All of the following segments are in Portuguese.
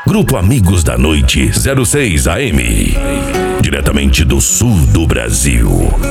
Grupo Amigos da Noite 06 AM, diretamente do sul do Brasil.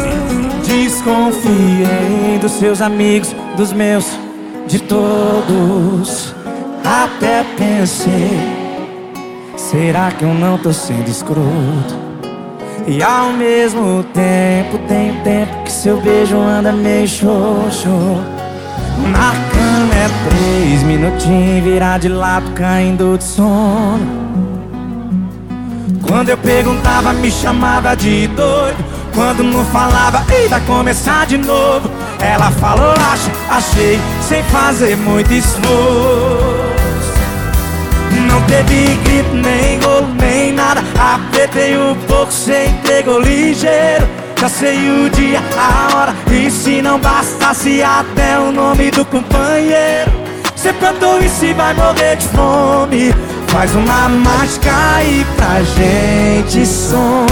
Desconfiei dos seus amigos, dos meus, de todos. Até pensei, será que eu não tô sendo escroto? E ao mesmo tempo, tem tempo que seu beijo anda meio xoxo. Na cama é 3 minutinhos, virar de lado, caindo de sono. Quando eu perguntava, me chamava de doido. Quando não falava, ei, vai começar de novo. Ela falou, achei, sem fazer muito esforço. Não teve grito, nem golo, nem nada. Apertei um pouco, cê entregou ligeiro. Já sei o dia, a hora, e se não bastasse até o nome do companheiro. Cê plantou e se vai morrer de fome. Faz uma mágica aí pra gente som.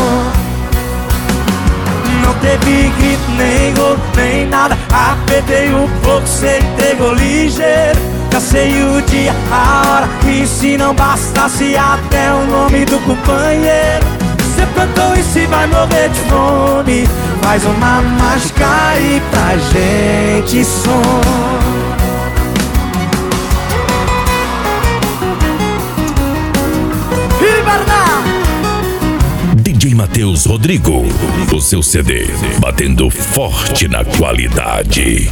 Não teve grito, nem gol, nem nada. Apertei um pouco, cê entregou ligeiro. Já sei o dia, a hora, e se não bastasse até o nome do companheiro. Cê plantou e se vai morrer de fome. Faz uma mágica aí pra gente som. DJ Matheus Rodrigo, o seu CD batendo forte na qualidade.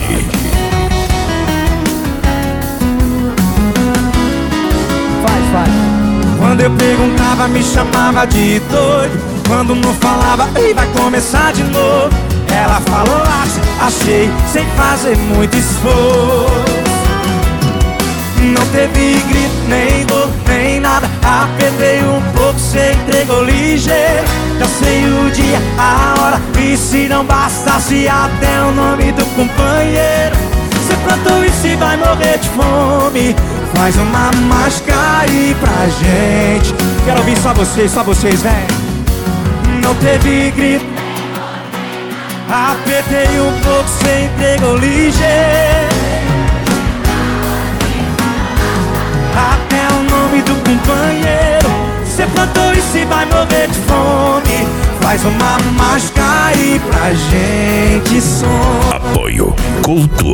Vai. Quando eu perguntava, me chamava de doido. Quando não falava, ei, vai começar de novo. Ela falou, achei, sem fazer muito esforço. Não teve grito, nem gol, nem nada. Apertei um pouco, cê entregou ligeiro. Já sei o dia, a hora, e se não bastasse até o nome do companheiro. Cê plantou e se vai morrer de fome. Faz uma mágica aí pra gente. Quero ouvir só vocês, vem. Não teve grito, apertei um pouco, cê entregou ligeiro. Até o nome do companheiro. Cê plantou e se vai morrer de fome. Faz uma mágica aí pra gente som. Apoio Couto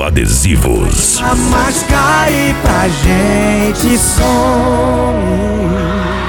Adesivos. A mágica aí pra gente som.